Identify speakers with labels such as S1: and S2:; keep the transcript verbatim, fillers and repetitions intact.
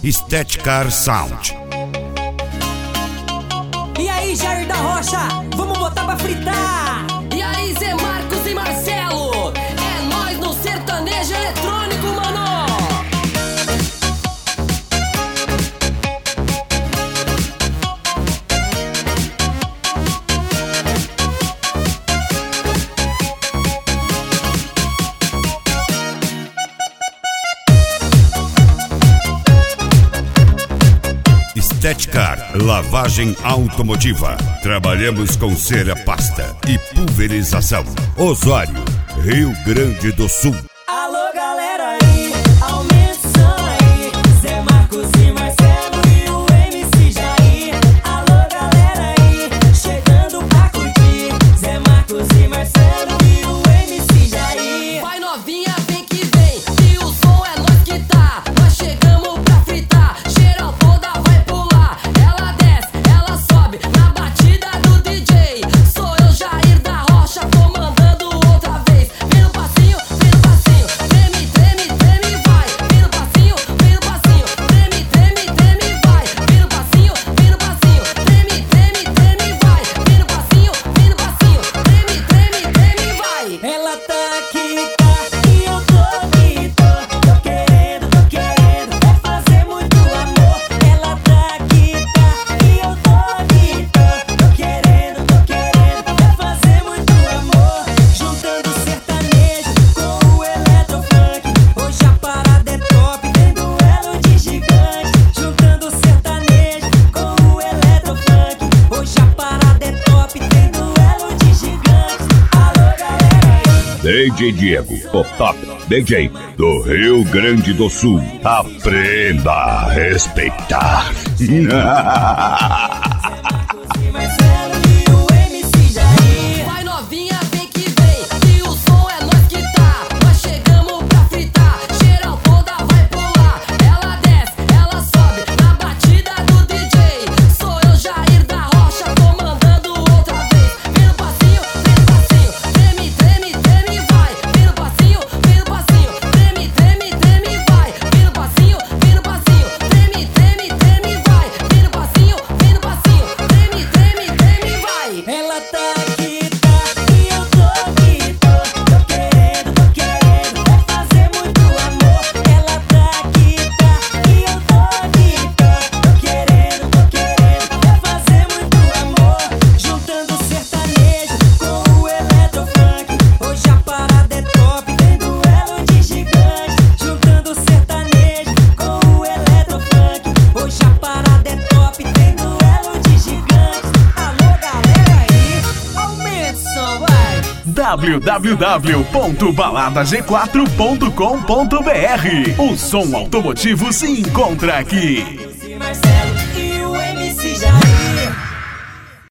S1: Estética Sound.
S2: E aí, Jair da Rocha, vamos botar pra fritar.
S3: E aí, Zé Marcos e Marcelo, é nós no sertanejo eletrônico, mano.
S1: Estética Lavagem Automotiva. Trabalhamos com cera pasta e pulverização. Osório, Rio Grande do Sul.
S2: Alô, galera aí, aumenta o som aí. Zé Marcos e Marcelo e o M C Jair. Alô, galera aí, chegando pra curtir. Zé Marcos e Marcelo e o M C Jair.
S3: Vai novinha, vem que vem, que o som é nós que tá. Nós chegamos pra fritar, geral toda vai pular. Ela desce, ela sobe, na batida do D J. Sou eu, Jair da Rocha, comandando outra vez. Vem no passinho, vem no passinho, treme, treme, treme, vai. Vem no passinho, vem no passinho, treme, treme, treme, vai. Vem no passinho, vem no passinho, treme, treme, treme, vai. Vem no passinho, vem no passinho, treme, treme, treme, vai.
S2: Ela tá aqui, tá, e eu tô aqui, tô. Tô querendo, tô querendo, é fazer muito amor. Ela tá aqui, tá, e eu tô aqui, tô. Tô querendo, tô querendo, é fazer muito amor. Juntando o sertanejo com o eletrofunk. Hoje a parada é top, tem duelo de gigante. Juntando o sertanejo com o eletrofunk. Hoje a parada é top, tem duelo de gigante. Alô, galera aí.
S1: D J Diego, o top D J do Rio Grande do Sul. Aprenda a respeitar.
S2: Marcelo e o M C Jair.
S3: Vai novinha, vem que vem, que o som é nós que tá. Nós chegamos pra fritar, geral toda vai pular. Ela desce, ela sobe, na batida do D J. Sou eu, Jair da Rocha, comandando outra vez. Vem no passinho, vem no passinho, treme, treme, treme, vai. Vem no passinho, vem no passinho, treme, treme, treme, vai. Vem no passinho, vem no passinho, treme, treme, treme, vai. Vem no passinho, vem no passinho, treme, treme, treme, vai.
S2: Ela tá aqui, tá, e eu tô aqui, tô. Tô querendo, tô querendo, é fazer muito amor. Ela tá aqui, tá, e eu tô aqui, tô. Tô querendo, tô querendo, é fazer muito amor. Juntando o sertanejo com o eletrofunk. Hoje a parada é top, tem duelo de gigante. Juntando o sertanejo com o eletrofunk. Hoje a parada é top, tem duelo de gigante. Alô, galera aí, aumenta o som, vai.
S4: w w w ponto balada g quatro ponto com ponto b r. O som automotivo se encontra aqui.
S2: Marcelo e o M C Jair.